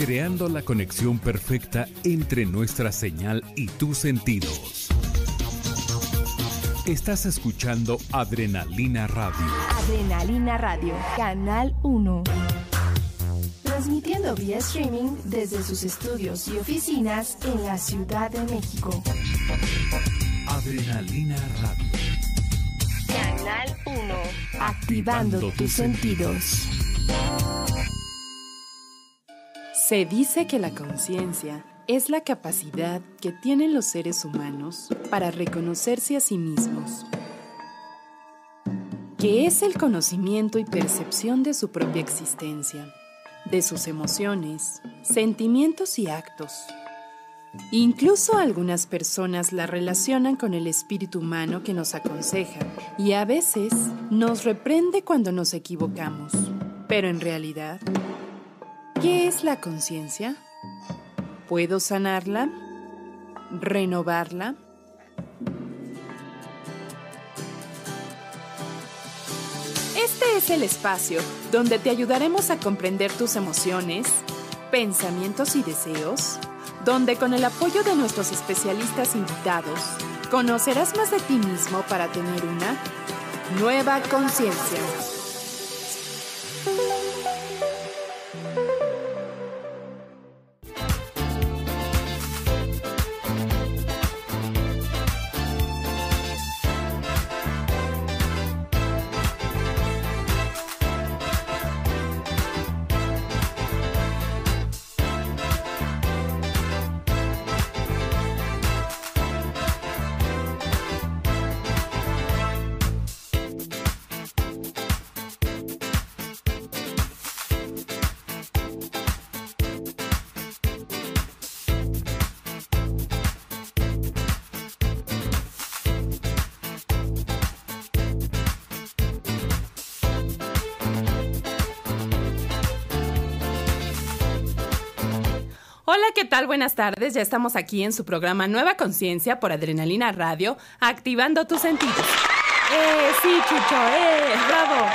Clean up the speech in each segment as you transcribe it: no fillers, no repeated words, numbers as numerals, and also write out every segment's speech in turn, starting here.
creando la conexión perfecta entre nuestra señal y tus sentidos. Estás escuchando Adrenalina Radio. Adrenalina Radio, Canal 1. Transmitiendo vía streaming desde sus estudios y oficinas en la Ciudad de México. Adrenalina Radio. Canal 1. Activando tus sentidos. Se dice que la conciencia es la capacidad que tienen los seres humanos para reconocerse a sí mismos, que es el conocimiento y percepción de su propia existencia, de sus emociones, sentimientos y actos. Incluso algunas personas la relacionan con el espíritu humano que nos aconseja y a veces nos reprende cuando nos equivocamos. Pero en realidad, ¿qué es la conciencia? ¿Puedo sanarla? ¿Renovarla? Este es el espacio donde te ayudaremos a comprender tus emociones, pensamientos y deseos, donde con el apoyo de nuestros especialistas invitados, conocerás más de ti mismo para tener una nueva conciencia. Hola, ¿qué tal? Buenas tardes. Ya estamos aquí en su programa Nueva Conciencia por Adrenalina Radio, activando tus sentidos. Sí, Chucho, bravo.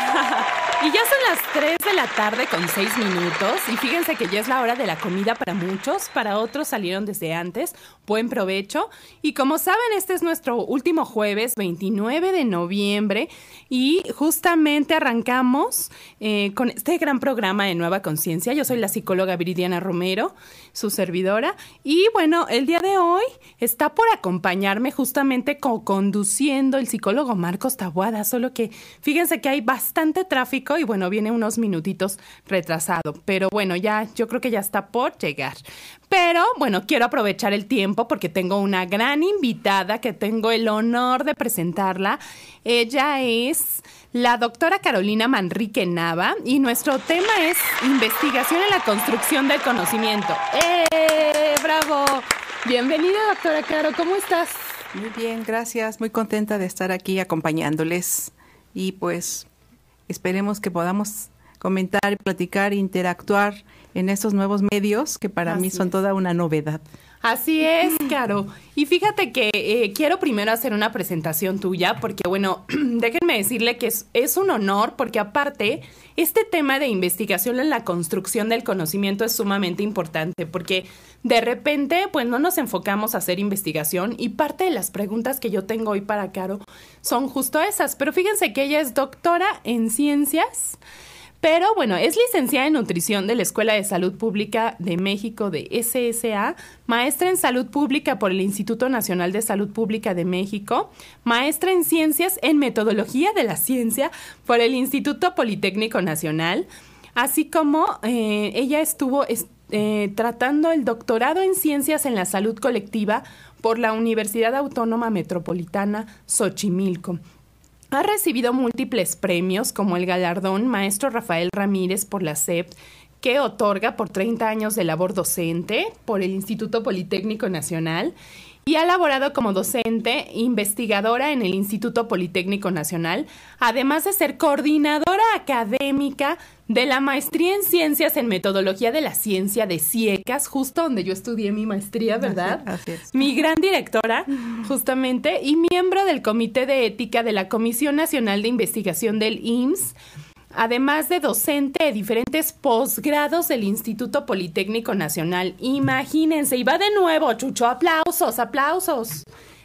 Y ya son las 3 de la tarde con 6 minutos y fíjense que ya es la hora de la comida para muchos, para otros salieron desde antes. Buen provecho. Y como saben, este es nuestro último jueves, 29 de noviembre, y justamente arrancamos con este gran programa de Nueva Conciencia. Yo soy la psicóloga Viridiana Romero, su servidora, y bueno, el día de hoy está por acompañarme justamente conduciendo el psicólogo Marcos Taboada, solo que fíjense que hay bastante tráfico y bueno, viene unos minutitos retrasado, pero bueno, ya yo creo que ya está por llegar. Pero bueno, quiero aprovechar el tiempo porque tengo una gran invitada que tengo el honor de presentarla. Ella es la doctora Carolina Manrique Nava y nuestro tema es investigación en la construcción del conocimiento. ¡Bravo! Bienvenida, doctora Caro, ¿cómo estás? Muy bien, gracias. Muy contenta de estar aquí acompañándoles y pues esperemos que podamos comentar, platicar, interactuar en estos nuevos medios que para mí son toda una novedad. Así es, Caro. Y fíjate que quiero primero hacer una presentación tuya porque, bueno, déjenme decirle que es un honor porque aparte, este tema de investigación en la construcción del conocimiento es sumamente importante porque de repente, pues no nos enfocamos a hacer investigación y parte de las preguntas que yo tengo hoy para Caro son justo esas. Pero fíjense que ella es doctora en ciencias. Pero bueno, es licenciada en nutrición de la Escuela de Salud Pública de México de SSA, maestra en salud pública por el Instituto Nacional de Salud Pública de México, maestra en ciencias en metodología de la ciencia por el Instituto Politécnico Nacional, así como ella estuvo tratando el doctorado en ciencias en la salud colectiva por la Universidad Autónoma Metropolitana Xochimilco. Ha recibido múltiples premios como el galardón Maestro Rafael Ramírez por la SEP, que otorga por 30 años de labor docente por el Instituto Politécnico Nacional, y ha laborado como docente investigadora en el Instituto Politécnico Nacional, además de ser coordinadora académica de la maestría en Ciencias en Metodología de la Ciencia de CIECAS, justo donde yo estudié mi maestría, ¿verdad? Así es. Mi gran directora, justamente, y miembro del Comité de Ética de la Comisión Nacional de Investigación del IMSS. además de docente de diferentes posgrados del Instituto Politécnico Nacional. Imagínense, y va de nuevo, Chucho, aplausos. Aplausos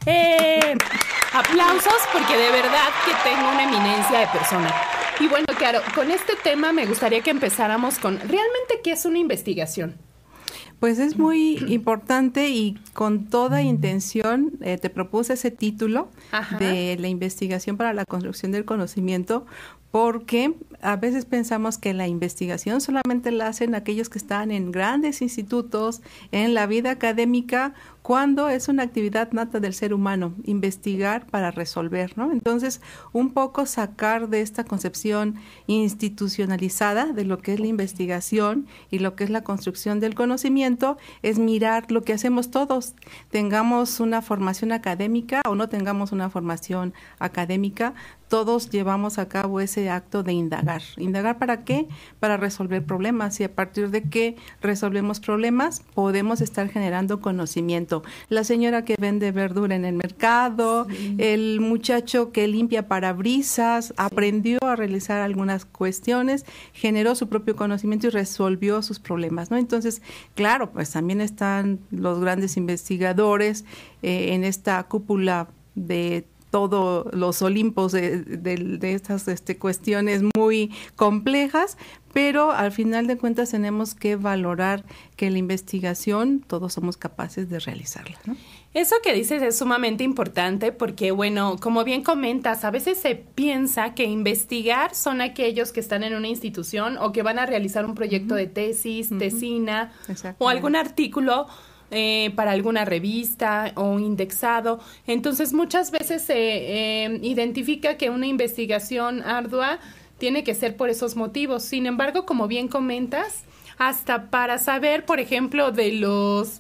porque de verdad que tengo una eminencia de persona. Y bueno, claro, con este tema me gustaría que empezáramos con, ¿realmente qué es una investigación? Pues es muy importante y con toda intención te propuse ese título de la investigación para la construcción del conocimiento, porque a veces pensamos que la investigación solamente la hacen aquellos que están en grandes institutos, en la vida académica, cuando es una actividad nata del ser humano, investigar para resolver, ¿no? Entonces, un poco sacar de esta concepción institucionalizada de lo que es la investigación y lo que es la construcción del conocimiento, es mirar lo que hacemos todos, tengamos una formación académica o no tengamos una formación académica, todos llevamos a cabo ese acto de indagar. ¿Indagar para qué? Para resolver problemas, y a partir de que resolvemos problemas podemos estar generando conocimiento. La señora que vende verdura en el mercado, el muchacho que limpia parabrisas, aprendió a realizar algunas cuestiones, generó su propio conocimiento y resolvió sus problemas, ¿no? Entonces, claro, pues también están los grandes investigadores en esta cúpula de todos los Olimpos de estas cuestiones muy complejas, pero al final de cuentas tenemos que valorar que la investigación todos somos capaces de realizarla, ¿no? Eso que dices es sumamente importante porque, bueno, como bien comentas, a veces se piensa que investigar son aquellos que están en una institución o que van a realizar un proyecto de tesis, tesina o algún artículo para alguna revista o indexado. Entonces, muchas veces se identifica que una investigación ardua tiene que ser por esos motivos. Sin embargo, como bien comentas, hasta para saber, por ejemplo, de los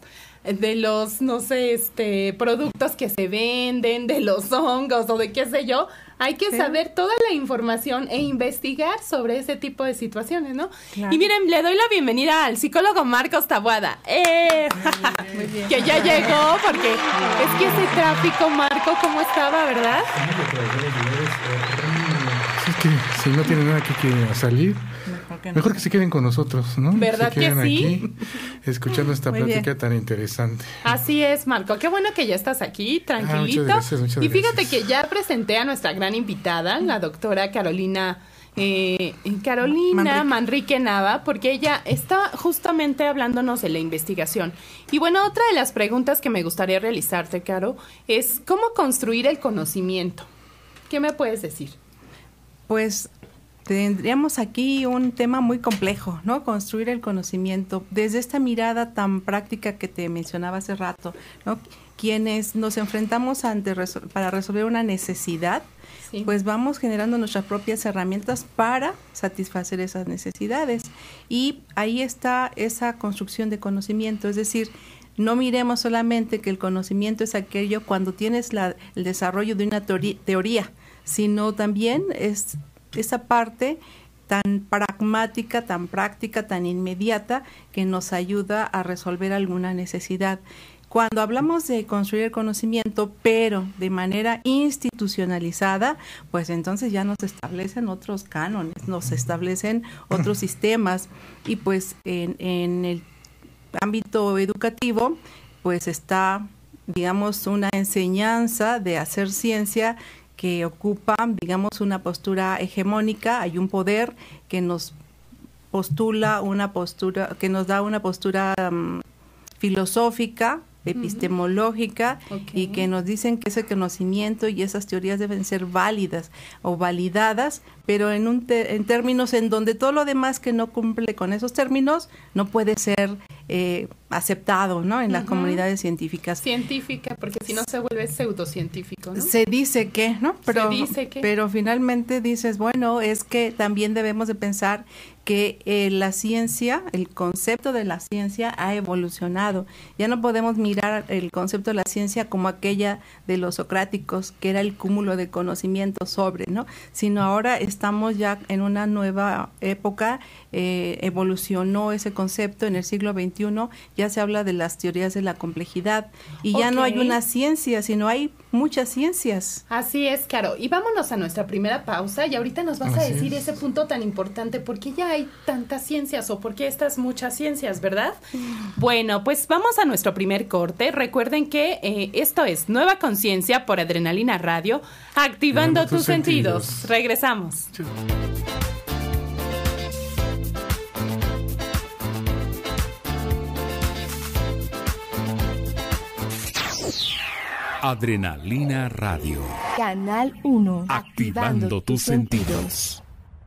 no sé, productos que se venden, de los hongos o de qué sé yo, hay que saber toda la información e investigar sobre ese tipo de situaciones, ¿no? Claro. Y miren, le doy la bienvenida al psicólogo Marcos Taboada. Muy bien. Que ya llegó, porque es que ese tráfico, Marco, ¿cómo estaba, verdad? Es que si no tienen nada que salir, mejor que se queden con nosotros, ¿no? ¿Verdad que sí? Aquí, escuchando esta plática tan interesante. Así es, Marco. Qué bueno que ya estás aquí, tranquilito. Muchas gracias. Y fíjate que ya presenté a nuestra gran invitada, la doctora Carolina Manrique Nava, porque ella está justamente hablándonos de la investigación. Y bueno, otra de las preguntas que me gustaría realizarte, Caro, es ¿cómo construir el conocimiento? ¿Qué me puedes decir? Pues tendríamos aquí un tema muy complejo, ¿no? Construir el conocimiento desde esta mirada tan práctica que te mencionaba hace rato, ¿no? Quienes nos enfrentamos para resolver una necesidad, pues vamos generando nuestras propias herramientas para satisfacer esas necesidades. Y ahí está esa construcción de conocimiento, es decir, no miremos solamente que el conocimiento es aquello cuando tienes el desarrollo de una teoría, sino también es esa parte tan pragmática, tan práctica, tan inmediata que nos ayuda a resolver alguna necesidad. Cuando hablamos de construir el conocimiento, pero de manera institucionalizada, pues entonces ya nos establecen otros cánones, nos establecen otros sistemas, y pues en el ámbito educativo, pues está, digamos, una enseñanza de hacer ciencia que ocupa, digamos, una postura hegemónica. Hay un poder que nos postula que nos da una postura filosófica, epistemológica, y que nos dicen que ese conocimiento y esas teorías deben ser válidas o validadas, pero en términos en donde todo lo demás que no cumple con esos términos no puede ser aceptado, ¿no? En las comunidades científicas. Científica, porque si no se vuelve pseudocientífico, ¿no? Se dice que, ¿no? Pero finalmente dices, bueno, es que también debemos de pensar que la ciencia, el concepto de la ciencia ha evolucionado. Ya no podemos mirar el concepto de la ciencia como aquella de los socráticos, que era el cúmulo de conocimiento sobre, ¿no? Sino ahora estamos ya en una nueva época, evolucionó ese concepto en el siglo XXI, ya se habla de las teorías de la complejidad y ya no hay una ciencia, sino hay muchas ciencias. Así es, Caro. Y vámonos a nuestra primera pausa y ahorita nos vas a decir ese punto tan importante, ¿por qué ya hay tantas ciencias o por qué estas muchas ciencias, verdad? Bueno, pues vamos a nuestro primer corte. Recuerden que esto es Nueva Conciencia por Adrenalina Radio, activando tus sentidos. Regresamos. Chido. Adrenalina Radio. Canal 1. Activando tus sentidos.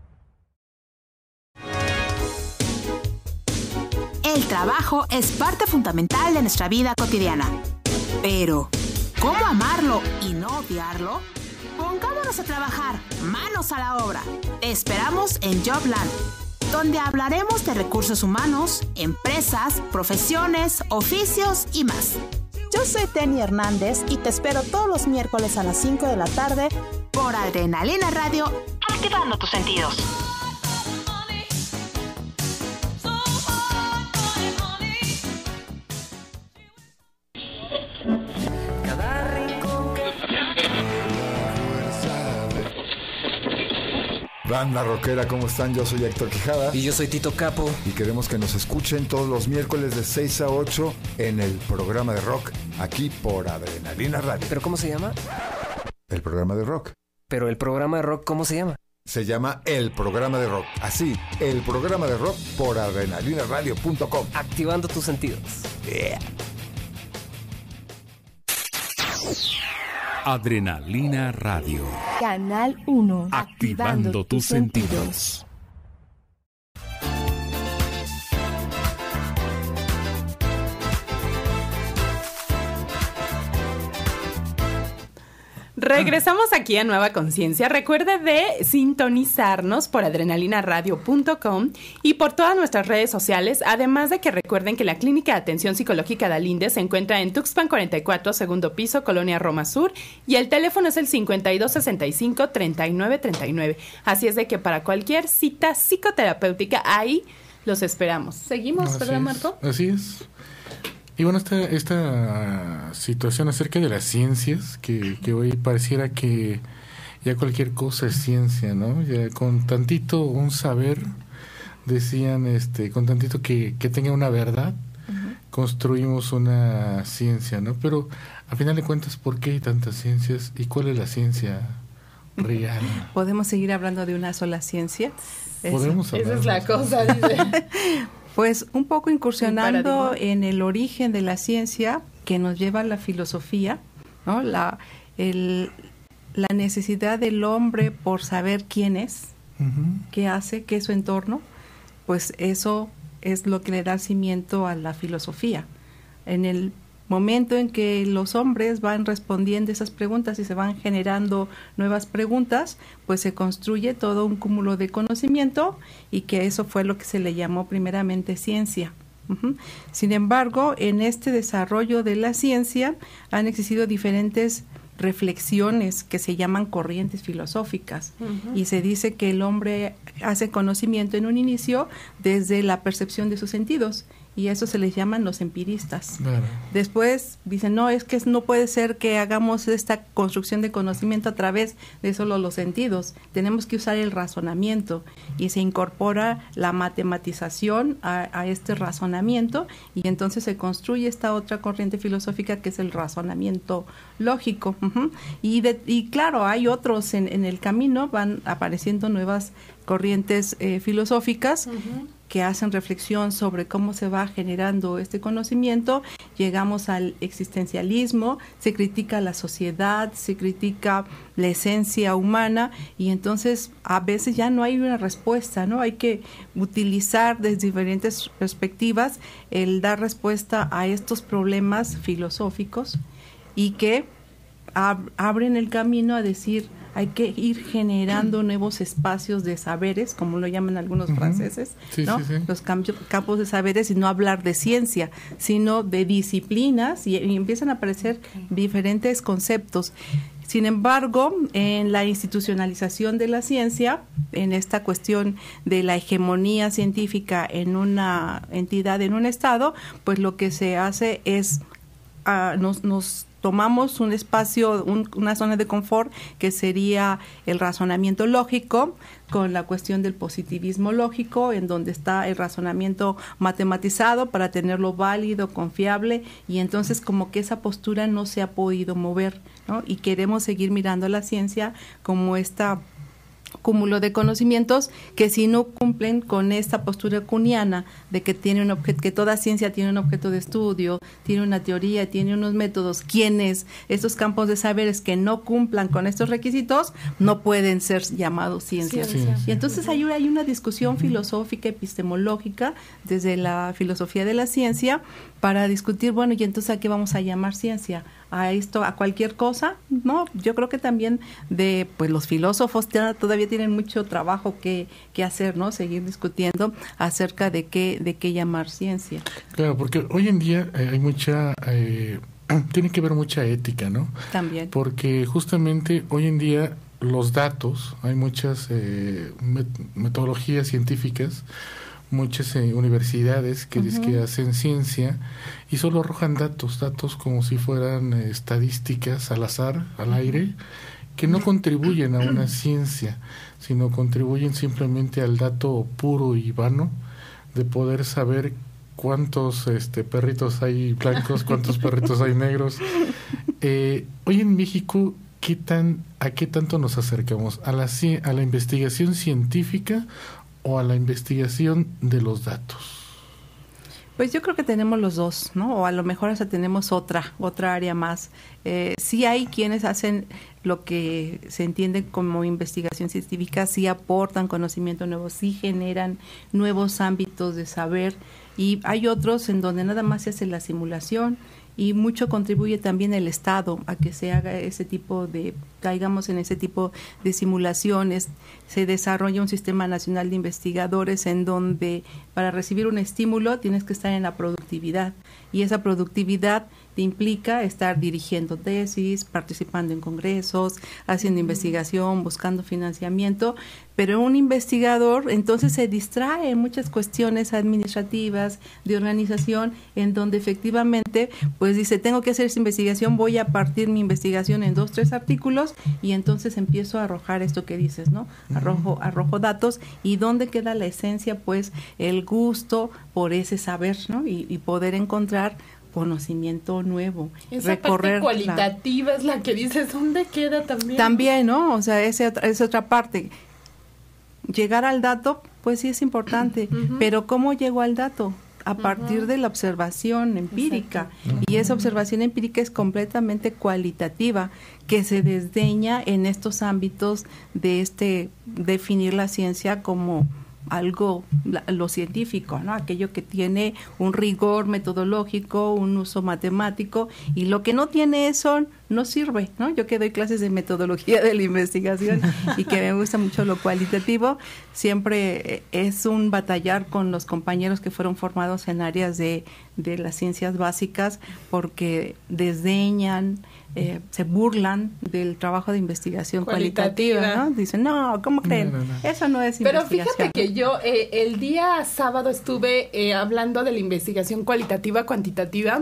El trabajo es parte fundamental de nuestra vida cotidiana. Pero, ¿cómo amarlo y no odiarlo? Pongámonos a trabajar, manos a la obra. Te esperamos en Jobland, donde hablaremos de recursos humanos, empresas, profesiones, oficios y más. Yo soy Teni Hernández y te espero todos los miércoles a las 5 de la tarde por Adrenalina Radio, activando tus sentidos. Banda rockera, ¿cómo están? Yo soy Héctor Quijada. Y yo soy Tito Capo. Y queremos que nos escuchen todos los miércoles de 6 a 8 en el programa de rock, aquí por Adrenalina Radio. ¿Pero cómo se llama? El programa de rock. ¿Pero el programa de rock cómo se llama? Se llama El Programa de Rock. Así, El Programa de Rock por adrenalinaradio.com. Activando tus sentidos. Yeah. Adrenalina Radio. Canal 1. Activando tus sentidos. Regresamos aquí a Nueva Conciencia. Recuerde de sintonizarnos por adrenalinaradio.com y por todas nuestras redes sociales. Además de que recuerden que la Clínica de Atención Psicológica Dalinde se encuentra en Tuxpan 44, segundo piso, Colonia Roma Sur. Y el teléfono es el 5265-3939. Así es de que para cualquier cita psicoterapéutica, ahí los esperamos. Seguimos, ¿verdad, Marco? Así es. Y bueno, esta situación acerca de las ciencias, que hoy pareciera que ya cualquier cosa es ciencia, ¿no? Ya con tantito un saber, decían, con tantito que tenga una verdad, construimos una ciencia, ¿no? Pero a final de cuentas, ¿por qué hay tantas ciencias y cuál es la ciencia real? ¿Podemos seguir hablando de una sola ciencia? Podemos hablar. Esa es la cosa, dice. Pues un poco incursionando en el origen de la ciencia que nos lleva a la filosofía, ¿no? La necesidad del hombre por saber quién es, qué hace, qué es su entorno, pues eso es lo que le da cimiento a la filosofía. En el momento en que los hombres van respondiendo esas preguntas y se van generando nuevas preguntas, pues se construye todo un cúmulo de conocimiento y que eso fue lo que se le llamó primeramente ciencia. Sin embargo, en este desarrollo de la ciencia han existido diferentes reflexiones que se llaman corrientes filosóficas y se dice que el hombre hace conocimiento en un inicio desde la percepción de sus sentidos y eso se les llaman los empiristas. Claro. Después dicen, no, es que no puede ser que hagamos esta construcción de conocimiento a través de solo los sentidos, tenemos que usar el razonamiento y se incorpora la matematización a este razonamiento y entonces se construye esta otra corriente filosófica que es el razonamiento lógico. Y claro, hay otros en el camino, van apareciendo nuevas corrientes filosóficas que hacen reflexión sobre cómo se va generando este conocimiento. Llegamos al existencialismo, se critica la sociedad, se critica la esencia humana y entonces a veces ya no hay una respuesta, ¿no? Hay que utilizar desde diferentes perspectivas el dar respuesta a estos problemas filosóficos y que abren el camino a decir hay que ir generando nuevos espacios de saberes, como lo llaman algunos franceses, ¿no? Sí. Los campos de saberes y no hablar de ciencia, sino de disciplinas y empiezan a aparecer diferentes conceptos. Sin embargo, en la institucionalización de la ciencia, en esta cuestión de la hegemonía científica en una entidad, en un estado, pues lo que se hace es nos tomamos un espacio, una zona de confort que sería el razonamiento lógico, con la cuestión del positivismo lógico, en donde está el razonamiento matematizado para tenerlo válido, confiable, y entonces como que esa postura no se ha podido mover, ¿no? Y queremos seguir mirando a la ciencia como esta cúmulo de conocimientos que si no cumplen con esta postura kuhniana de que tiene un que toda ciencia tiene un objeto de estudio, tiene una teoría, tiene unos métodos, quienes estos campos de saberes que no cumplan con estos requisitos no pueden ser llamados ciencias. Sí. Y entonces hay una discusión filosófica, epistemológica desde la filosofía de la ciencia para discutir, bueno, y entonces ¿a qué vamos a llamar ciencia? ¿A esto, a cualquier cosa? No, yo creo que también pues los filósofos todavía tienen mucho trabajo que hacer, ¿no? Seguir discutiendo acerca de qué llamar ciencia. Claro, porque hoy en día hay mucha, tiene que ver mucha ética, ¿no? También. Porque justamente hoy en día los datos, hay muchas metodologías científicas, muchas universidades que dicen que hacen ciencia y solo arrojan datos como si fueran estadísticas al azar, al aire, que no contribuyen a una ciencia, sino contribuyen simplemente al dato puro y vano de poder saber cuántos perritos hay blancos, cuántos perritos hay negros. Hoy en México, ¿a qué tanto nos acercamos? ¿A la investigación científica o a la investigación de los datos? Pues yo creo que tenemos los dos, ¿no? O a lo mejor hasta tenemos otra área más. Sí hay quienes hacen lo que se entiende como investigación científica, sí aportan conocimiento nuevo, sí generan nuevos ámbitos de saber, y hay otros en donde nada más se hace la simulación, y mucho contribuye también el Estado a que se haga caigamos en ese tipo de simulaciones. Se desarrolla un sistema nacional de investigadores en donde para recibir un estímulo tienes que estar en la productividad, y esa productividad te implica estar dirigiendo tesis, participando en congresos, haciendo investigación, buscando financiamiento, pero un investigador entonces se distrae en muchas cuestiones administrativas, de organización, en donde efectivamente pues dice, tengo que hacer esa investigación, voy a partir mi investigación en 2, 3 artículos, y entonces empiezo a arrojar esto que dices, ¿no? Arrojo datos, y ¿dónde queda la esencia? Pues el gusto por ese saber, ¿no? Y poder encontrar conocimiento nuevo. Esa parte cualitativa es la que dices, ¿dónde queda también? También, ¿no? O sea, es otra parte. Llegar al dato, pues sí es importante, pero ¿cómo llego al dato? A partir de la observación empírica. Y esa observación empírica es completamente cualitativa, que se desdeña en estos ámbitos de definir la ciencia como algo, lo científico, ¿no? Aquello que tiene un rigor metodológico, un uso matemático, y lo que no tiene eso no sirve, ¿no? Yo que doy clases de metodología de la investigación y que me gusta mucho lo cualitativo, siempre es un batallar con los compañeros que fueron formados en áreas de las ciencias básicas, porque desdeñan, se burlan del trabajo de investigación cualitativa, ¿no? Dicen, no, ¿cómo creen? No. Eso no es investigación. Pero fíjate que yo el día sábado estuve hablando de la investigación cualitativa, cuantitativa,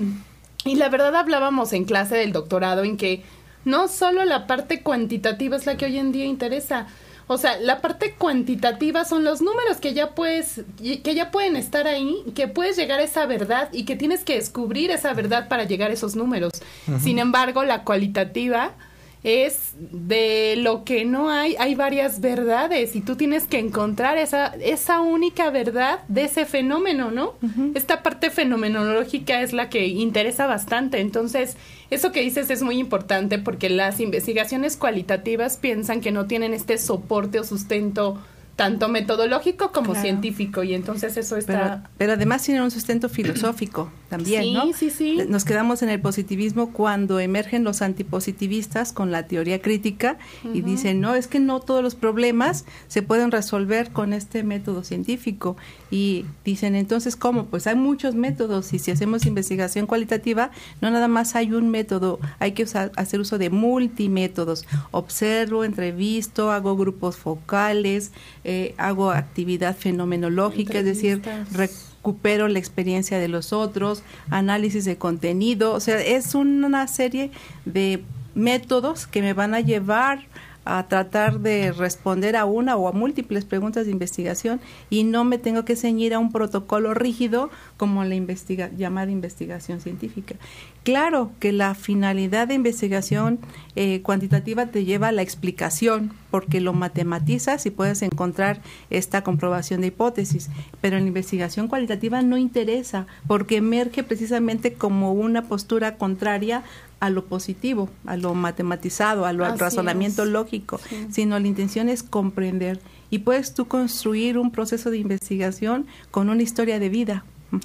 y la verdad hablábamos en clase del doctorado en que no solo la parte cuantitativa es la que hoy en día interesa. O sea, la parte cuantitativa son los números que ya pueden estar ahí, que puedes llegar a esa verdad y que tienes que descubrir esa verdad para llegar a esos números. Sin embargo, la cualitativa es de lo que no hay varias verdades y tú tienes que encontrar esa única verdad de ese fenómeno, ¿no? Esta parte fenomenológica es la que interesa bastante. Entonces, eso que dices es muy importante porque las investigaciones cualitativas piensan que no tienen este soporte o sustento tanto metodológico como Claro. científico, y entonces eso está... Pero además tiene un sustento filosófico también, Sí, ¿no? sí. Nos quedamos en el positivismo cuando emergen los antipositivistas con la teoría crítica y dicen, no, es que no todos los problemas se pueden resolver con este método científico. Y dicen, entonces, ¿cómo? Pues hay muchos métodos, y si hacemos investigación cualitativa, no nada más hay un método, hay que hacer uso de multimétodos. Observo, entrevisto, hago grupos focales, hago actividad fenomenológica, es decir, recupero la experiencia de los otros, análisis de contenido, o sea, es una serie de métodos que me van a llevar a tratar de responder a una o a múltiples preguntas de investigación, y no me tengo que ceñir a un protocolo rígido como la llamada investigación científica. Claro que la finalidad de investigación cuantitativa te lleva a la explicación, porque lo matematizas y puedes encontrar esta comprobación de hipótesis, pero en la investigación cualitativa no interesa, porque emerge precisamente como una postura contraria a lo positivo, a lo matematizado, al razonamiento lógico, sino la intención es comprender, y puedes tú construir un proceso de investigación con una historia de vida.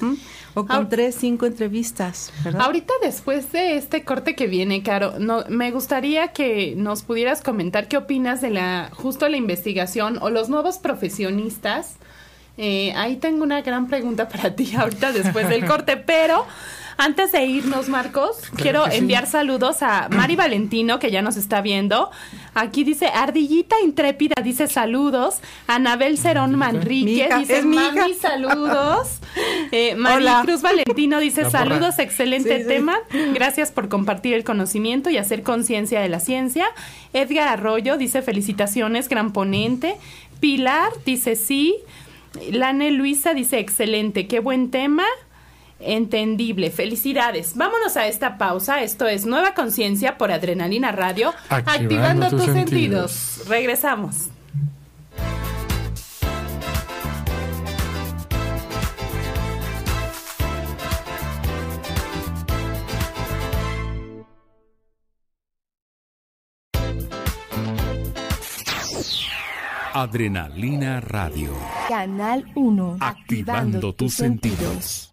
O con 3, 5 entrevistas, ¿verdad? Ahorita, después de este corte que viene, Caro, me gustaría que nos pudieras comentar qué opinas de justo la investigación o los nuevos profesionistas. Ahí tengo una gran pregunta para ti ahorita después del corte, pero antes de irnos, Marcos, quiero enviar saludos a Mari Valentino, que ya nos está viendo. Aquí dice, Ardillita Intrépida dice saludos. Anabel Cerón Manrique dice, mami, saludos. Maricruz Valentino dice, saludos, excelente tema. Gracias por compartir el conocimiento y hacer conciencia de la ciencia. Edgar Arroyo dice, felicitaciones, gran ponente. Pilar dice, sí. Lane Luisa dice, excelente, qué buen tema. Entendible, felicidades. Vámonos a esta pausa. Esto es Nueva Conciencia por Adrenalina Radio, activando tus sentidos. Regresamos. Adrenalina Radio. Canal 1. Activando tus sentidos.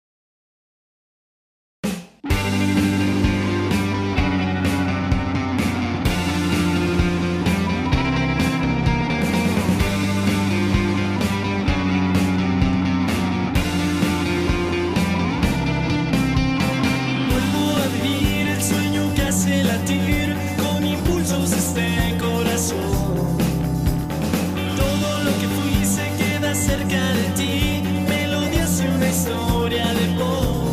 Vuelvo a vivir el sueño que hace latir con impulsos este corazón. Todo lo que fui se queda cerca de ti, melodías y una historia de pop.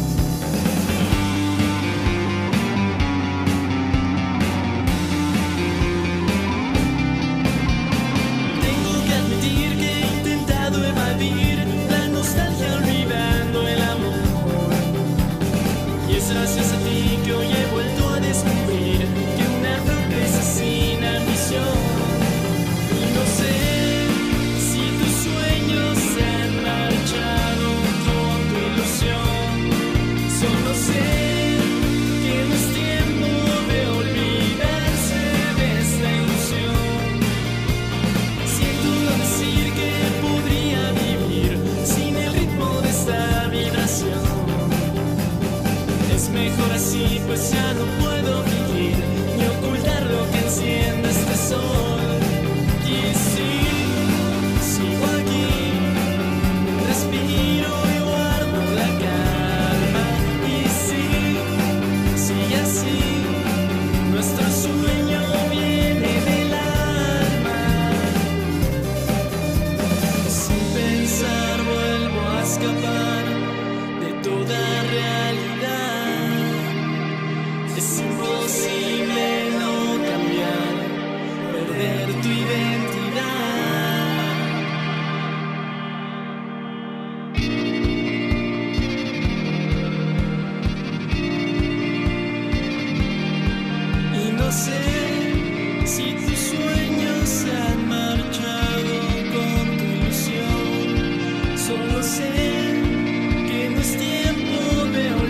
Tengo que admitir que he intentado evadir la nostalgia olvidando el amor. Y es gracias a ti que hoy he vuelto a descubrir que una roca es sin ambición. Y no sé si tus sueños se han marchado con tu ilusión. Solo sé que no es tiempo de olvidarse de esta ilusión. Siento decir que podría vivir sin el ritmo de esta vibración. Es mejor así, pues ya no puedo vivir ni ocultar lo que enciende este sol. Y sí, sigo aquí, respiro y guardo la calma. Y sí, sigue así, nuestro sueño viene del alma. Sin pensar vuelvo a escapar de toda realidad. Es imposible no cambiar, perder tu identidad. Y no sé si tus sueños se han marchado con tu ilusión. Solo sé que no es tiempo de olvidar.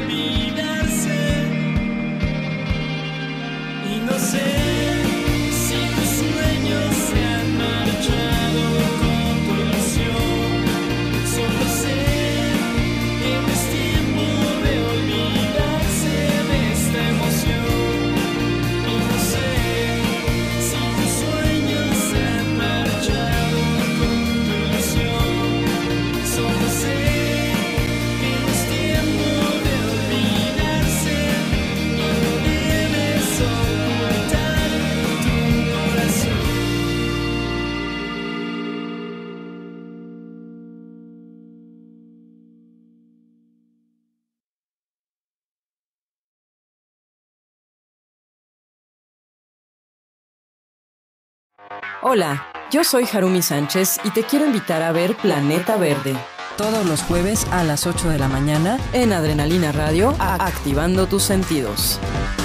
Hola, yo soy Harumi Sánchez y te quiero invitar a ver Planeta Verde. Todos los jueves a las 8 de la mañana en Adrenalina Radio, activando tus sentidos.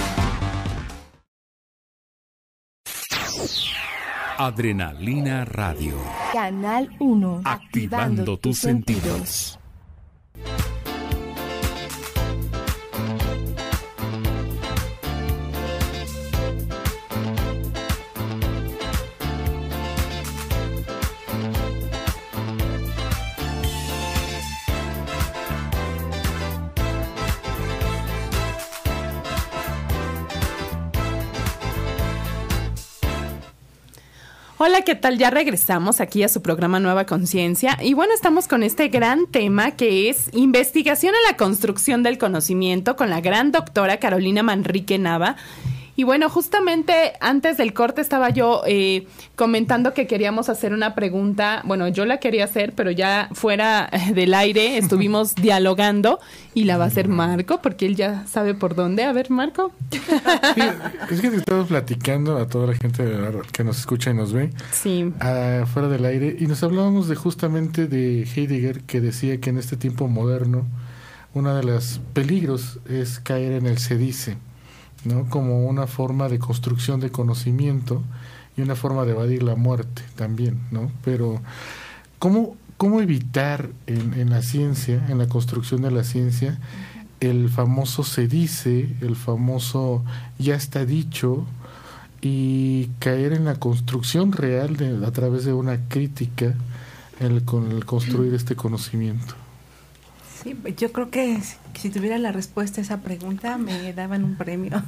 Adrenalina Radio. Canal 1. Activando tus sentidos. Hola, ¿qué tal? Ya regresamos aquí a su programa Nueva Conciencia y bueno, estamos con este gran tema que es investigación en la construcción del conocimiento con la gran doctora Carolina Manrique Nava. Y bueno, justamente antes del corte estaba yo comentando que queríamos hacer una pregunta. Bueno, yo la quería hacer, pero ya fuera del aire estuvimos dialogando y la va a hacer Marco, porque él ya sabe por dónde. A ver, Marco. Sí, es que te estamos platicando a toda la gente que nos escucha y nos ve, sí, fuera del aire, y nos hablábamos justamente de Heidegger, que decía que en este tiempo moderno uno de los peligros es caer en el se dice, ¿no? Como una forma de construcción de conocimiento y una forma de evadir la muerte también, ¿no? Pero ¿cómo evitar en la ciencia, en la construcción de la ciencia, el famoso se dice, el famoso ya está dicho, y caer en la construcción real a través de una crítica con el construir este conocimiento? Sí, yo creo que si tuviera la respuesta a esa pregunta me daban un premio.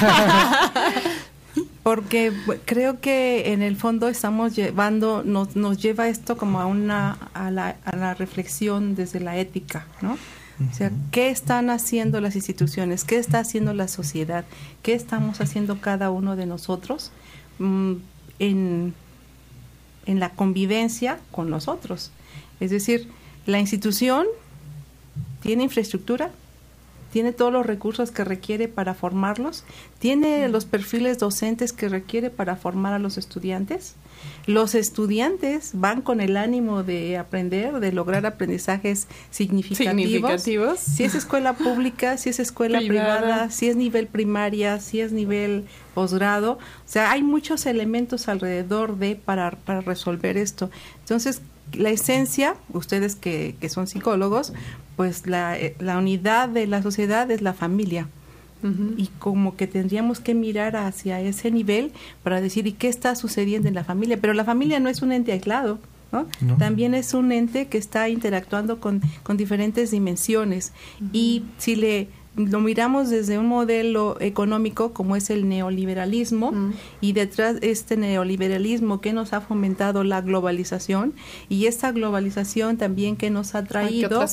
Porque creo que en el fondo estamos llevando, nos lleva esto como a la reflexión desde la ética, ¿no? O sea, ¿qué están haciendo las instituciones? ¿Qué está haciendo la sociedad? ¿Qué estamos haciendo cada uno de nosotros en la convivencia con los otros? Es decir, la institución tiene infraestructura, tiene todos los recursos que requiere para formarlos, tiene los perfiles docentes que requiere para formar a los estudiantes. Los estudiantes van con el ánimo de aprender, de lograr aprendizajes significativos. Si es escuela pública, si es escuela privada, si es nivel primaria, si es nivel posgrado. O sea, hay muchos elementos alrededor para resolver esto. Entonces, la esencia, ustedes que son psicólogos, pues la unidad de la sociedad es la familia. Y como que tendríamos que mirar hacia ese nivel para decir, ¿y qué está sucediendo en la familia? Pero la familia no es un ente aislado, ¿no? También es un ente que está interactuando con diferentes dimensiones. Y si lo miramos desde un modelo económico como es el neoliberalismo, y detrás de este neoliberalismo que nos ha fomentado la globalización, y esta globalización también que nos ha traído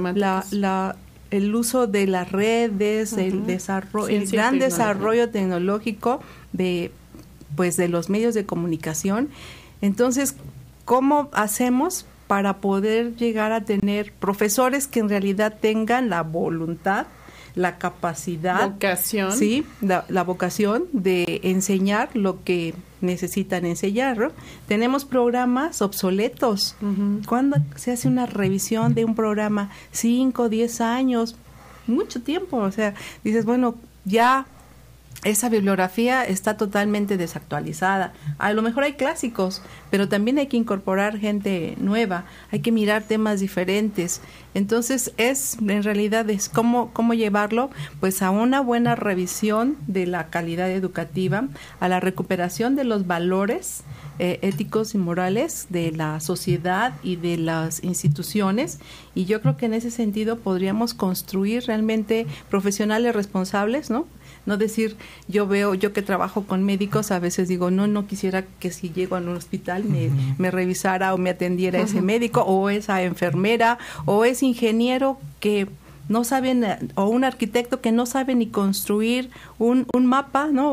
el uso de las redes, el gran desarrollo tecnológico de los medios de comunicación. Entonces, ¿cómo hacemos para poder llegar a tener profesores que en realidad tengan la voluntad, la capacidad, la vocación de enseñar lo que necesitan enseñar, ¿no? Tenemos programas obsoletos. ¿Cuándo se hace una revisión de un programa? 5, 10 años, mucho tiempo. O sea, dices, bueno, ya esa bibliografía está totalmente desactualizada. A lo mejor hay clásicos, pero también hay que incorporar gente nueva, hay que mirar temas diferentes. Entonces, en realidad es cómo llevarlo pues a una buena revisión de la calidad educativa, a la recuperación de los valores éticos y morales de la sociedad y de las instituciones, y yo creo que en ese sentido podríamos construir realmente profesionales responsables, ¿no? No decir, yo que trabajo con médicos, a veces digo, no quisiera que si llego a un hospital me revisara o me atendiera ese médico o esa enfermera o ese ingeniero que no saben, o un arquitecto que no sabe ni construir un mapa, ¿no?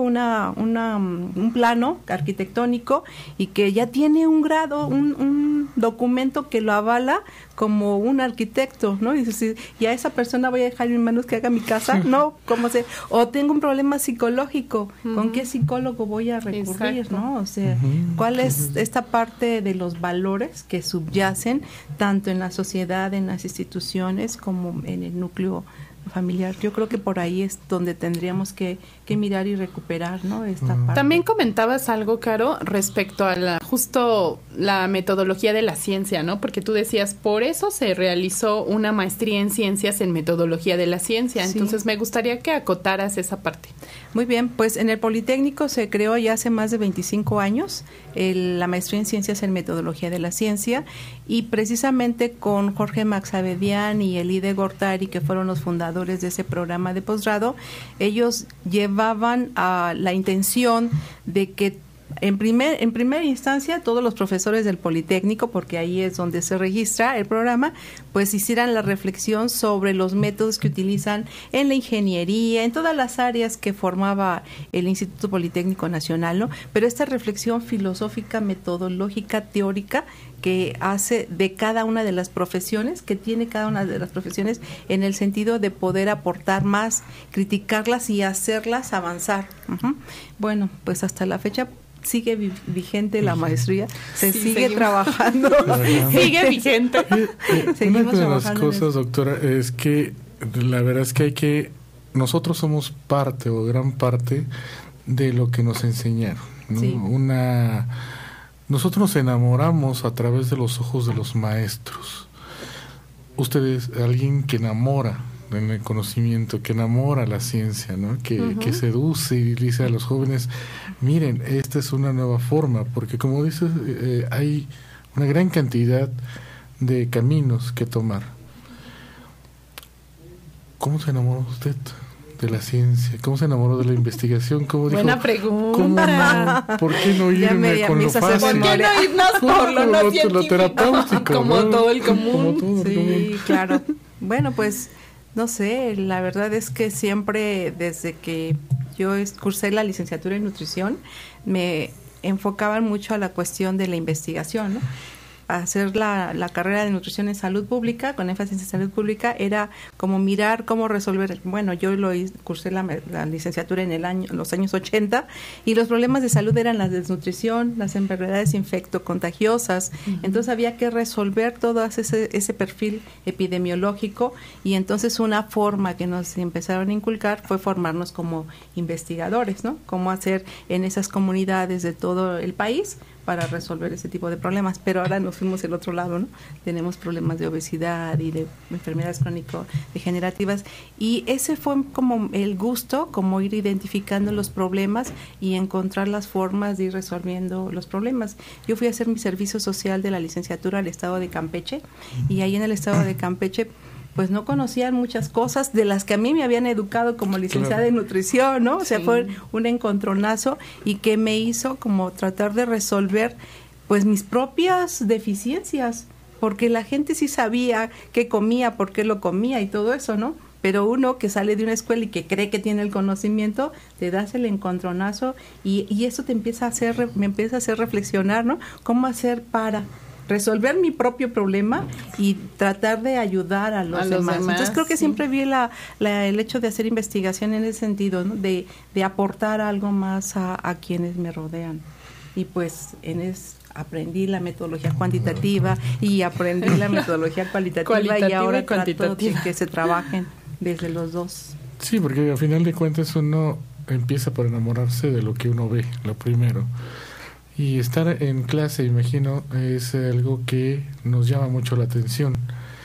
Un plano arquitectónico, y que ya tiene un grado, un documento que lo avala como un arquitecto, ¿no? Y dices, y a esa persona voy a dejar en mis manos que haga mi casa, no, ¿cómo se? O tengo un problema psicológico, ¿con qué psicólogo voy a recurrir? Exacto. ¿No? O sea, ¿cuál es esta parte de los valores que subyacen tanto en la sociedad, en las instituciones, como en el núcleo familiar? Yo creo que por ahí es donde tendríamos que mirar y recuperar, ¿no? Esta parte. También comentabas algo, Caro, respecto a justo la metodología de la ciencia, ¿no? Porque tú decías, por eso se realizó una maestría en ciencias en metodología de la ciencia. Sí. Entonces me gustaría que acotaras esa parte. Muy bien, pues en el Politécnico se creó ya hace más de 25 años la maestría en ciencias en metodología de la ciencia, y precisamente con Jorge Maxabedian y Elide Gortari, que fueron los fundadores de ese programa de posgrado, ellos llevaban a la intención de que en primera instancia todos los profesores del Politécnico, porque ahí es donde se registra el programa, pues hicieran la reflexión sobre los métodos que utilizan en la ingeniería, en todas las áreas que formaba el Instituto Politécnico Nacional, ¿no? Pero esta reflexión filosófica, metodológica, teórica, que hace de cada una de las profesiones, que tiene cada una de las profesiones, en el sentido de poder aportar más, criticarlas y hacerlas avanzar. Bueno, pues hasta la fecha sigue vigente la maestría, sigue trabajando. Sigue vigente. Una de las cosas, doctora, es que la verdad es que nosotros somos parte o gran parte de lo que nos enseñaron, ¿no? Sí. Nosotros nos enamoramos a través de los ojos de los maestros. Usted es alguien que enamora en el conocimiento, que enamora la ciencia, ¿no? Que seduce y dice a los jóvenes, miren, esta es una nueva forma, porque como dices, hay una gran cantidad de caminos que tomar. ¿Cómo se enamoró usted de la ciencia? ¿Cómo se enamoró de la investigación? ¿Cómo Buena dijo, pregunta. ¿por qué no irme con lo fácil? ¿Por qué no irnos por lo terapéutico? Como ¿no? todo el común. Sí, claro. Bueno, pues no sé, la verdad es que siempre desde que yo cursé la licenciatura en nutrición me enfocaban mucho a la cuestión de la investigación, ¿no? Hacer la carrera de nutrición en salud pública, con énfasis en salud pública, era como mirar cómo resolver. Bueno, yo cursé la licenciatura en los años 80, y los problemas de salud eran la desnutrición, las enfermedades infectocontagiosas. Entonces había que resolver todo ese perfil epidemiológico, y entonces una forma que nos empezaron a inculcar fue formarnos como investigadores, ¿no? Cómo hacer en esas comunidades de todo el país para resolver ese tipo de problemas. Pero ahora nos fuimos el otro lado, ¿no? Tenemos problemas de obesidad y de enfermedades crónico-degenerativas, y ese fue como el gusto, como ir identificando los problemas y encontrar las formas de ir resolviendo los problemas. Yo fui a hacer mi servicio social de la licenciatura al estado de Campeche, y ahí en el estado de Campeche pues no conocían muchas cosas de las que a mí me habían educado como licenciada en nutrición, ¿no? O sea, fue un encontronazo, y que me hizo como tratar de resolver pues mis propias deficiencias, porque la gente sí sabía qué comía, por qué lo comía y todo eso, ¿no? Pero uno que sale de una escuela y que cree que tiene el conocimiento, te das el encontronazo, y eso me empieza a hacer reflexionar, ¿no? ¿Cómo hacer para resolver mi propio problema y tratar de ayudar a los demás? Entonces creo que siempre vi el hecho de hacer investigación en ese sentido, ¿no? De aportar algo más a quienes me rodean. Y pues aprendí la metodología cuantitativa y aprendí la metodología cualitativa y ahora trato de que se trabajen desde los dos. Sí, porque al final de cuentas uno empieza por enamorarse de lo que uno ve, lo primero. Y estar en clase, imagino, es algo que nos llama mucho la atención.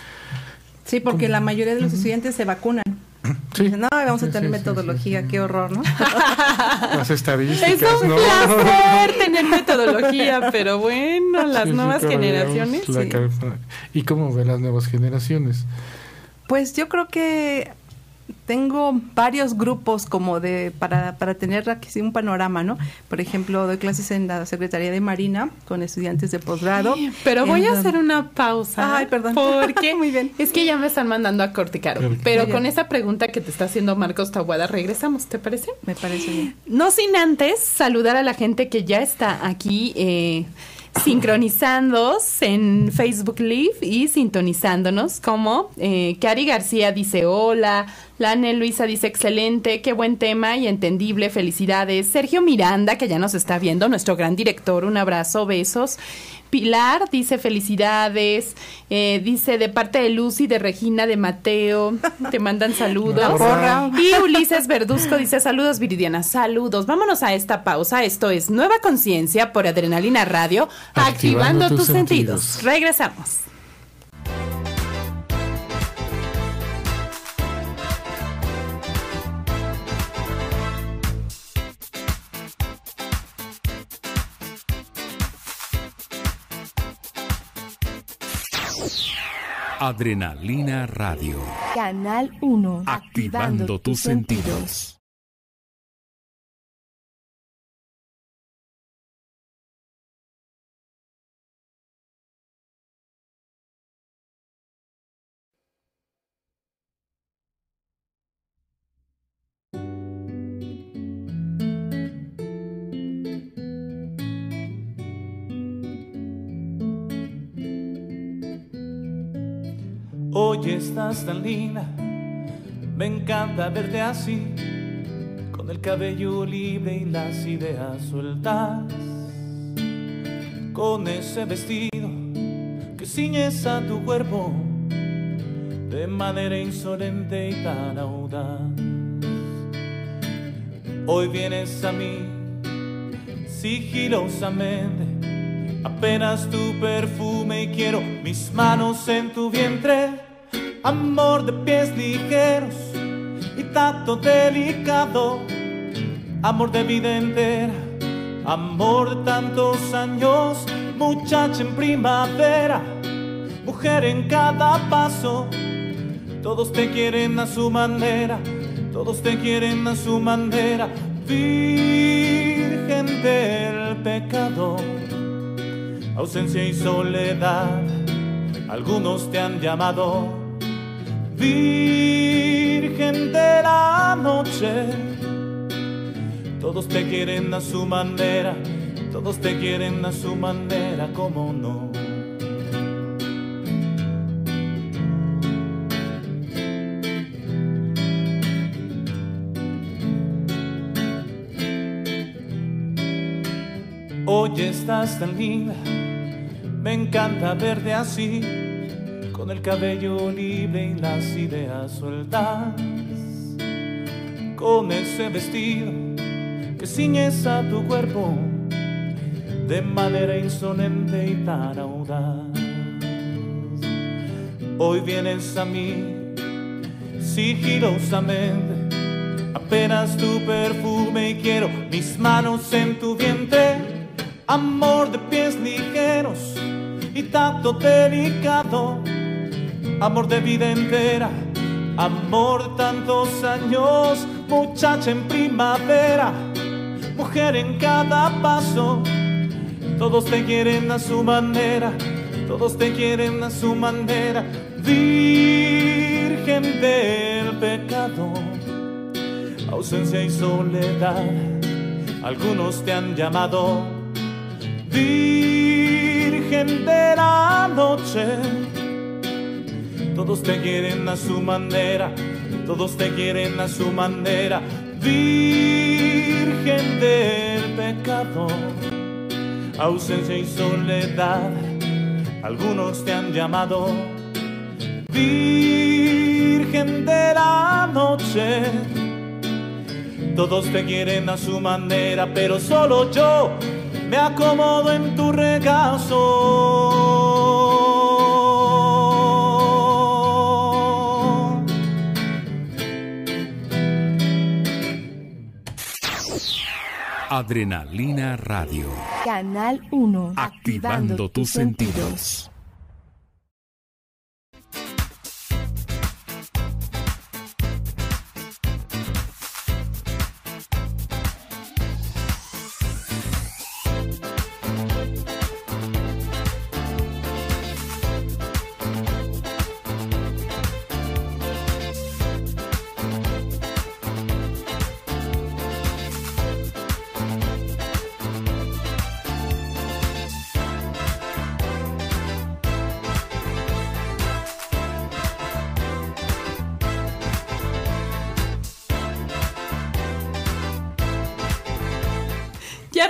Sí, porque la mayoría de los estudiantes se vacunan. Sí. Dicen, no, vamos a tener metodología, qué horror, ¿no? Las estadísticas, es un placer tener metodología, pero bueno, las nuevas generaciones. ¿Y cómo ven las nuevas generaciones? Pues yo creo que tengo varios grupos como para tener aquí un panorama, ¿no? Por ejemplo, doy clases en la Secretaría de Marina con estudiantes de posgrado. Pero voy a hacer una pausa. Ay, perdón. Porque muy bien. es que ya me están mandando a corte, Caro. Pero con esa pregunta que te está haciendo Marcos Taboada, regresamos, ¿te parece? Me parece bien. No sin antes saludar a la gente que ya está aquí sincronizándose en Facebook Live y sintonizándonos, como Cari García dice hola, Lane Luisa dice excelente, qué buen tema y entendible, felicidades. Sergio Miranda, que ya nos está viendo, nuestro gran director, un abrazo, besos. Pilar dice felicidades, dice de parte de Lucy, de Regina, de Mateo, te mandan saludos. Y Ulises Verduzco dice saludos, Viridiana, saludos. Vámonos a esta pausa. Esto es Nueva Conciencia por Adrenalina Radio, activando tus sentidos. Regresamos. Adrenalina Radio. Canal 1. Activando tus sentidos. Hoy estás tan linda, me encanta verte así, con el cabello libre y las ideas sueltas, con ese vestido que ciñes a tu cuerpo de manera insolente y tan audaz. Hoy vienes a mí sigilosamente, apenas tu perfume y quiero mis manos en tu vientre. Amor de pies ligeros y tacto delicado, amor de vida entera, amor de tantos años, muchacha en primavera, mujer en cada paso. Todos te quieren a su manera, todos te quieren a su manera, virgen del pecado, ausencia y soledad, algunos te han llamado virgen de la noche. Todos te quieren a su manera, todos te quieren a su manera, ¿cómo no? Hoy estás tan linda, me encanta verte así, con el cabello libre y las ideas sueltas, con ese vestido que ciñes a tu cuerpo de manera insolente y tan audaz. Hoy vienes a mí sigilosamente, apenas tu perfume y quiero mis manos en tu vientre, amor de pies ligeros y tacto delicado, amor de vida entera, amor de tantos años, muchacha en primavera, mujer en cada paso. Todos te quieren a su manera, todos te quieren a su manera, virgen del pecado, ausencia y soledad, algunos te han llamado virgen de la noche. Todos te quieren a su manera, todos te quieren a su manera, virgen del pecado, ausencia y soledad, algunos te han llamado virgen de la noche. Todos te quieren a su manera, pero solo yo me acomodo en tu regazo. Adrenalina Radio. Canal 1. Activando tus sentidos.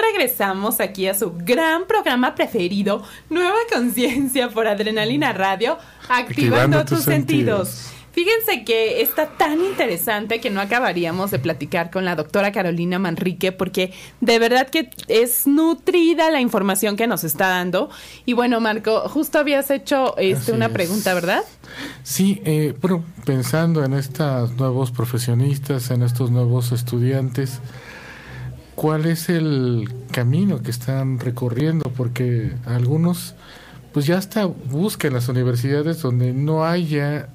regresamos aquí a su gran programa preferido, Nueva Conciencia por Adrenalina Radio, activando tus sentidos. Fíjense que está tan interesante que no acabaríamos de platicar con la doctora Carolina Manrique, porque de verdad que es nutrida la información que nos está dando. Y bueno, Marco, justo habías hecho una pregunta, ¿verdad? Sí, bueno, pensando en estos nuevos profesionistas, en estos nuevos estudiantes, ¿cuál es el camino que están recorriendo? Porque algunos pues ya hasta buscan las universidades donde no haya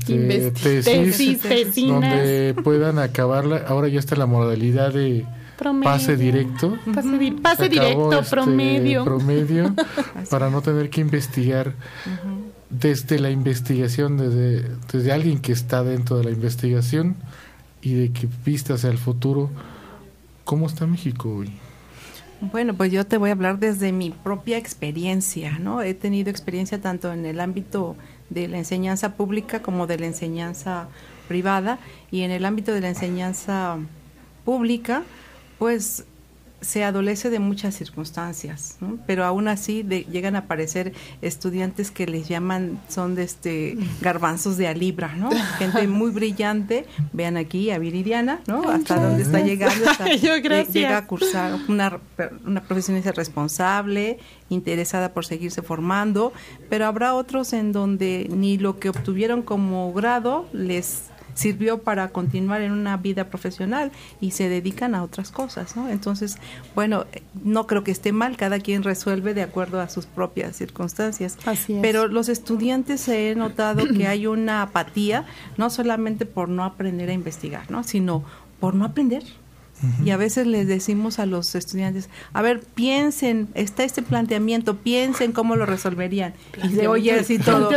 tesis donde puedan acabarla. Ahora ya está la modalidad de promedio. Pase directo. Pase directo, promedio. Para no tener que investigar desde la investigación, desde alguien que está dentro de la investigación y de que vista hacia el futuro. ¿Cómo está México hoy? Bueno, pues yo te voy a hablar desde mi propia experiencia, ¿no? He tenido experiencia tanto en el ámbito de la enseñanza pública como de la enseñanza privada, y en el ámbito de la enseñanza pública, pues se adolece de muchas circunstancias, ¿no? Pero aún así llegan a aparecer estudiantes que les llaman, son garbanzos de a libra, ¿no? Gente muy brillante. Vean aquí a Viridiana, ¿no? Hasta dónde está llegando. Llega a cursar una profesionista responsable, interesada por seguirse formando, pero habrá otros en donde ni lo que obtuvieron como grado les sirvió para continuar en una vida profesional y se dedican a otras cosas, ¿no? Entonces, bueno, no creo que esté mal, cada quien resuelve de acuerdo a sus propias circunstancias. Así es. Pero los estudiantes he notado que hay una apatía, no solamente por no aprender a investigar, ¿no? Sino por no aprender. Y a veces les decimos a los estudiantes, a ver, piensen, está este planteamiento, piensen cómo lo resolverían. Y se oye así todo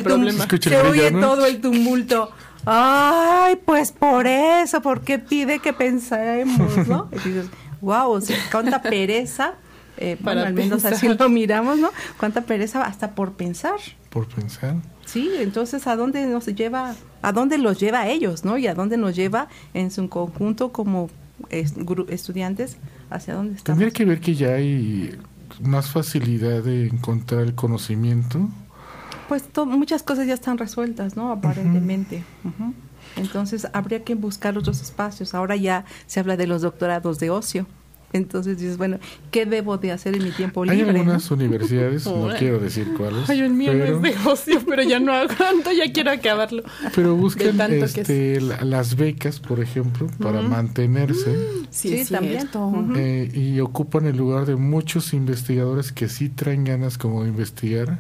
todo el tumulto. Ay, pues por eso, ¿por qué pide que pensemos, no? Y dices, wow, cuánta pereza, bueno, al menos así lo miramos, ¿no? Cuánta pereza hasta por pensar. Por pensar. Sí, entonces, ¿a dónde nos lleva, a dónde los lleva a ellos, ¿no? Y a dónde nos lleva en su conjunto como estudiantes, hacia dónde estamos. Tendría que ver que ya hay más facilidad de encontrar el conocimiento. Pues muchas cosas ya están resueltas, ¿no? Aparentemente. Entonces habría que buscar otros espacios. Ahora ya se habla de los doctorados de ocio. Entonces dices, bueno, ¿qué debo de hacer en mi tiempo libre? Hay algunas universidades, no quiero decir cuáles. Ay, el mío no es de ocio, pero ya no aguanto, ya quiero acabarlo. Pero buscan las becas, por ejemplo, para mantenerse. Sí, también. Y ocupan el lugar de muchos investigadores que sí traen ganas como de investigar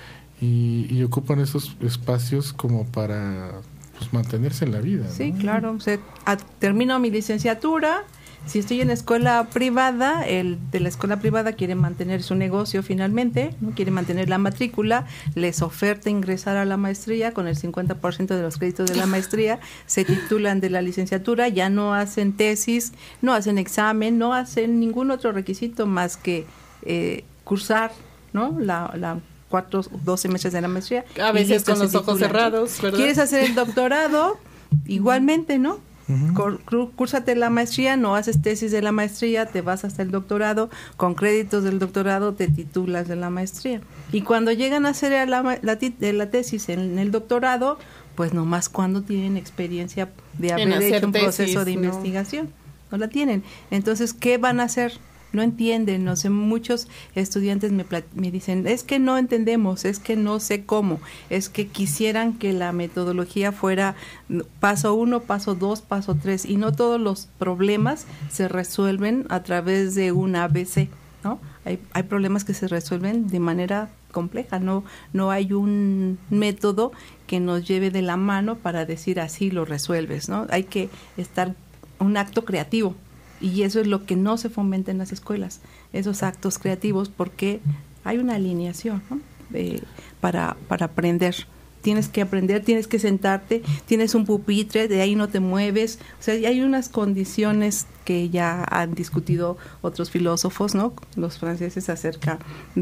y ocupan esos espacios como para pues mantenerse en la vida. Sí, ¿no? claro. Termino mi licenciatura. Si estoy en escuela privada, el de la escuela privada quiere mantener su negocio finalmente, ¿no? Quiere mantener la matrícula, les oferta ingresar a la maestría con el 50% de los créditos de la maestría, se titulan de la licenciatura, ya no hacen tesis, no hacen examen, no hacen ningún otro requisito más que cursar, ¿no? La 12 meses de la maestría. A veces con los ojos cerrados, ¿verdad? ¿Quieres hacer el doctorado? Igualmente, ¿no? Cúrsate la maestría, no haces tesis de la maestría, te vas hasta el doctorado, con créditos del doctorado te titulas de la maestría. Y cuando llegan a hacer la tesis en el doctorado, pues nomás cuando tienen experiencia de haber hecho un proceso de investigación, no la tienen. Entonces, ¿qué van a hacer? No entienden, no sé, muchos estudiantes me dicen, es que no entendemos, es que no sé cómo, es que quisieran que la metodología fuera paso 1, paso 2, paso 3, y no todos los problemas se resuelven a través de un ABC, ¿no? Hay problemas que se resuelven de manera compleja, no hay un método que nos lleve de la mano para decir así lo resuelves, ¿no? Hay que estar un acto creativo. Y eso es lo que no se fomenta en las escuelas, esos actos creativos, porque hay una alineación, ¿no? para aprender. tienes que aprender, tienes que sentarte, tienes un pupitre, de ahí no te mueves. O sea, hay unas condiciones que ya han discutido otros filósofos, ¿no? Los franceses acerca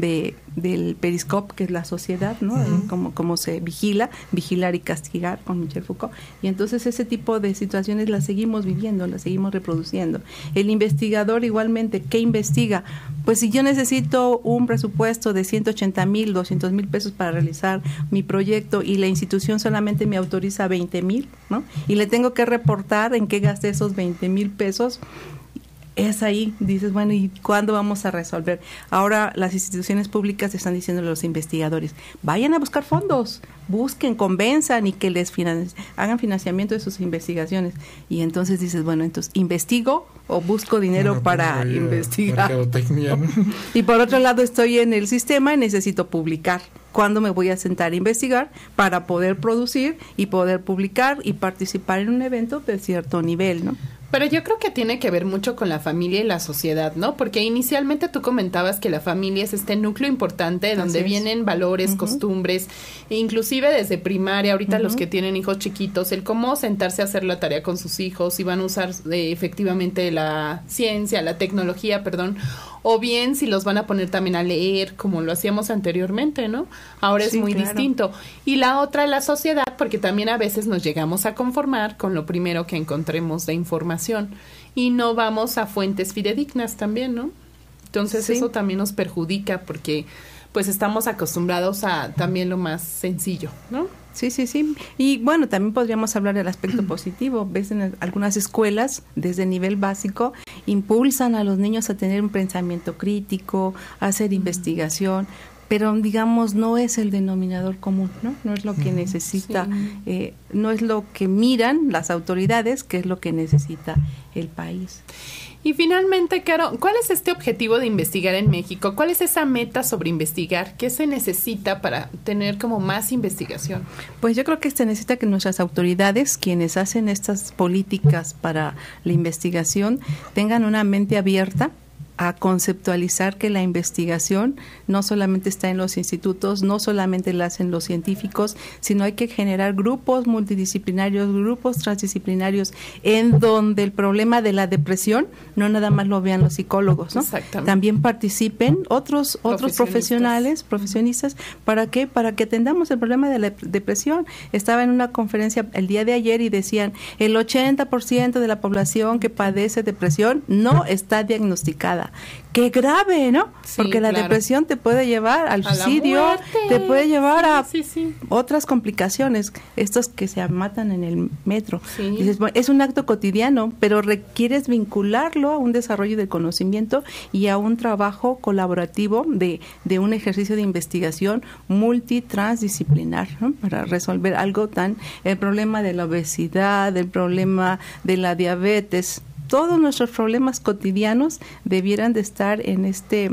del periscope, que es la sociedad, ¿no? Cómo se vigilar y castigar, con Michel Foucault. Y entonces ese tipo de situaciones las seguimos viviendo, las seguimos reproduciendo. El investigador igualmente, ¿qué investiga? Pues si yo necesito un presupuesto de 180,000, 200,000 pesos para realizar mi proyecto y la institución solamente me autoriza 20,000, ¿no? Y le tengo que reportar en qué gasté esos 20,000 pesos. Es ahí, dices, bueno, ¿y cuándo vamos a resolver? Ahora las instituciones públicas están diciendo a los investigadores, vayan a buscar fondos, busquen, convenzan y que les hagan financiamiento de sus investigaciones. Y entonces dices, bueno, entonces, ¿investigo o busco dinero para investigar? ¿No? Y por otro lado, estoy en el sistema y necesito publicar. ¿Cuándo me voy a sentar a investigar para poder producir y poder publicar y participar en un evento de cierto nivel, ¿no? Pero yo creo que tiene que ver mucho con la familia y la sociedad, ¿no? Porque inicialmente tú comentabas que la familia es este núcleo importante donde vienen valores, costumbres, e inclusive desde primaria, ahorita los que tienen hijos chiquitos, el cómo sentarse a hacer la tarea con sus hijos, si van a usar efectivamente la ciencia, la tecnología, o bien si los van a poner también a leer, como lo hacíamos anteriormente, ¿no? Ahora es muy distinto. Y la otra, la sociedad, porque también a veces nos llegamos a conformar con lo primero que encontremos de información y no vamos a fuentes fidedignas también, ¿no? Entonces eso también nos perjudica porque pues estamos acostumbrados a también lo más sencillo, ¿no? Sí. Y bueno, también podríamos hablar del aspecto positivo. Ves, en algunas escuelas, desde nivel básico, impulsan a los niños a tener un pensamiento crítico, a hacer investigación, pero digamos no es el denominador común, ¿no? No es lo que necesita, no es lo que miran las autoridades, que es lo que necesita el país. Y finalmente, Caro, ¿cuál es este objetivo de investigar en México? ¿Cuál es esa meta sobre investigar? ¿Qué se necesita para tener como más investigación? Pues yo creo que se necesita que nuestras autoridades, quienes hacen estas políticas para la investigación, tengan una mente abierta a conceptualizar que la investigación no solamente está en los institutos, no solamente la hacen los científicos, sino hay que generar grupos multidisciplinarios, grupos transdisciplinarios, en donde el problema de la depresión no nada más lo vean los psicólogos, ¿no? Exactamente. También participen otros profesionistas, ¿para qué? Para que atendamos el problema de la depresión. Estaba en una conferencia el día de ayer y decían, el 80% de la población que padece depresión no está diagnosticada. Qué grave, ¿no? Sí, porque la depresión te puede llevar al suicidio, te puede llevar a otras complicaciones, estos que se matan en el metro. Dices, bueno, es un acto cotidiano, pero requieres vincularlo a un desarrollo del conocimiento y a un trabajo colaborativo de un ejercicio de investigación multitransdisciplinar, ¿no? Para resolver algo el problema de la obesidad, el problema de la diabetes. Todos nuestros problemas cotidianos debieran de estar en este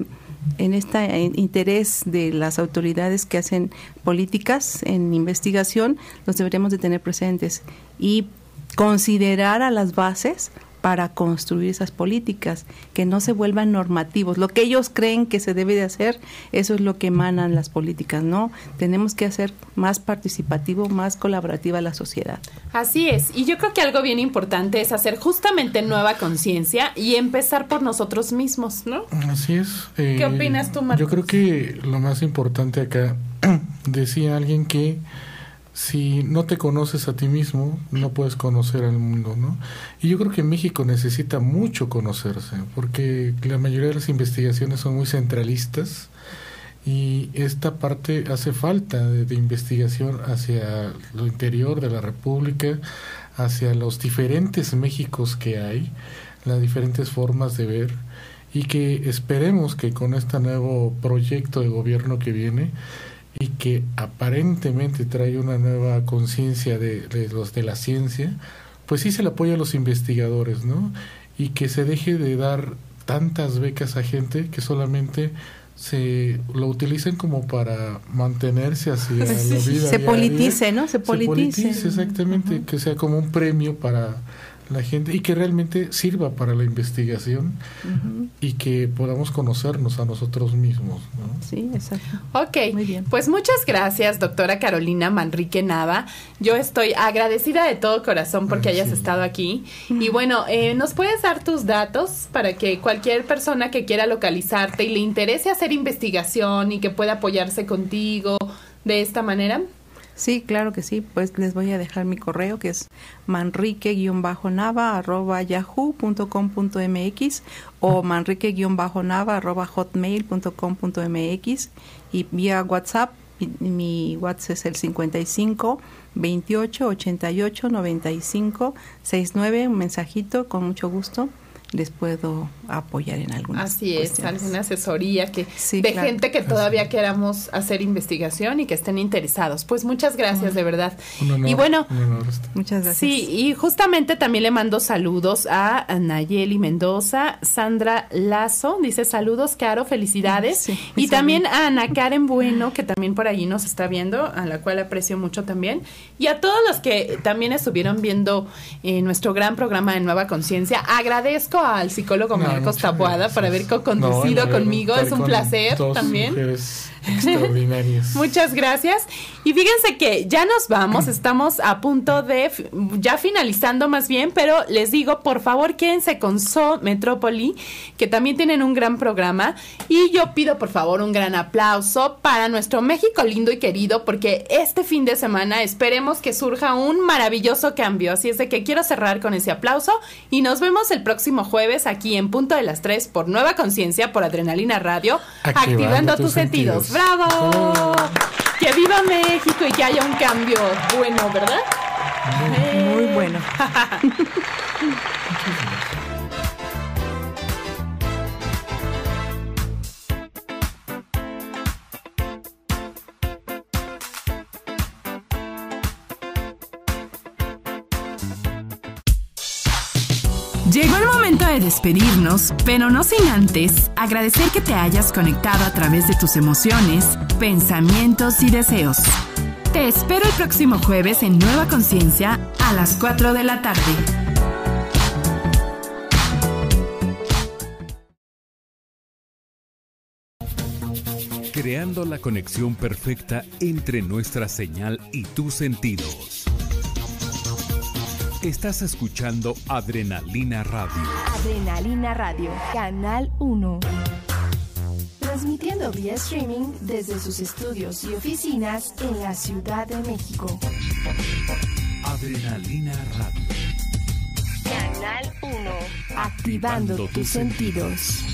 interés de las autoridades que hacen políticas en investigación, los deberíamos de tener presentes y considerar a las bases para construir esas políticas, que no se vuelvan normativos. Lo que ellos creen que se debe de hacer, eso es lo que emanan las políticas, ¿no? Tenemos que hacer más participativo, más colaborativa la sociedad. Así es, y yo creo que algo bien importante es hacer justamente nueva conciencia y empezar por nosotros mismos, ¿no? Así es. ¿Qué opinas tú, Marcos? Yo creo que lo más importante acá, decía alguien que si no te conoces a ti mismo, no puedes conocer al mundo, ¿no? Y yo creo que México necesita mucho conocerse, porque la mayoría de las investigaciones son muy centralistas y esta parte hace falta de investigación hacia lo interior de la República, hacia los diferentes Méxicos que hay, las diferentes formas de ver, y que esperemos que con este nuevo proyecto de gobierno que viene y que aparentemente trae una nueva conciencia de la ciencia, pues sí se le apoya a los investigadores, ¿no? Y que se deje de dar tantas becas a gente que solamente se lo utilicen como para mantenerse hacia la vida se diaria. Politice, ¿no? Se politice. Exactamente, que sea como un premio para la gente y que realmente sirva para la investigación y que podamos conocernos a nosotros mismos, ¿no? Sí, exacto. Ok, Muy bien. pues muchas gracias, doctora Carolina Manrique Nava. Yo estoy agradecida de todo corazón porque hayas estado aquí. Y bueno, ¿nos puedes dar tus datos para que cualquier persona que quiera localizarte y le interese hacer investigación y que pueda apoyarse contigo de esta manera? Sí, claro que sí. Pues les voy a dejar mi correo, que es manrique-nava@yahoo.com.mx o manrique-nava@hotmail.com.mx, y vía WhatsApp. Mi WhatsApp es el 55 28 88 95 69. Un mensajito, con mucho gusto les puedo apoyar en algunas Así es, cuestiones. alguna asesoría que Sí, de claro. gente que todavía queramos hacer investigación y que estén interesados. Pues muchas gracias, de verdad. Un honor, Y bueno, un honor. Muchas gracias. sí, y justamente también le mando saludos a Nayeli Mendoza, Sandra Lazo, dice saludos, Caro, felicidades. Sí, y también a Ana Karen Bueno, que también por allí nos está viendo, a la cual aprecio mucho también. Y a todos los que también estuvieron viendo nuestro gran programa de Nueva Conciencia. Agradezco al psicólogo Marcos Taboada por haber co-conducido conmigo. Es un placer también. Mujeres extraordinarias. Muchas gracias. Y fíjense que ya nos vamos, estamos a punto de, ya finalizando más bien, pero les digo, por favor, quédense con So Metrópoli, que también tienen un gran programa. Y yo pido, por favor, un gran aplauso para nuestro México lindo y querido, porque este fin de semana esperemos que surja un maravilloso cambio. Así es de que quiero cerrar con ese aplauso y nos vemos el próximo jueves aquí en punto de las 3 por Nueva Conciencia, por Adrenalina Radio, activando tus sentidos. ¡Bravo! ¡Que viva México y que haya un cambio bueno, ¿verdad? Muy bueno. Llegó el momento de despedirnos, pero no sin antes agradecer que te hayas conectado a través de tus emociones, pensamientos y deseos. Te espero el próximo jueves en Nueva Conciencia a las 4 de la tarde. Creando la conexión perfecta entre nuestra señal y tus sentidos. Estás escuchando Adrenalina Radio. Adrenalina Radio, Canal 1. Transmitiendo vía streaming desde sus estudios y oficinas en la Ciudad de México. Adrenalina Radio. Canal 1. Activando tus sentidos.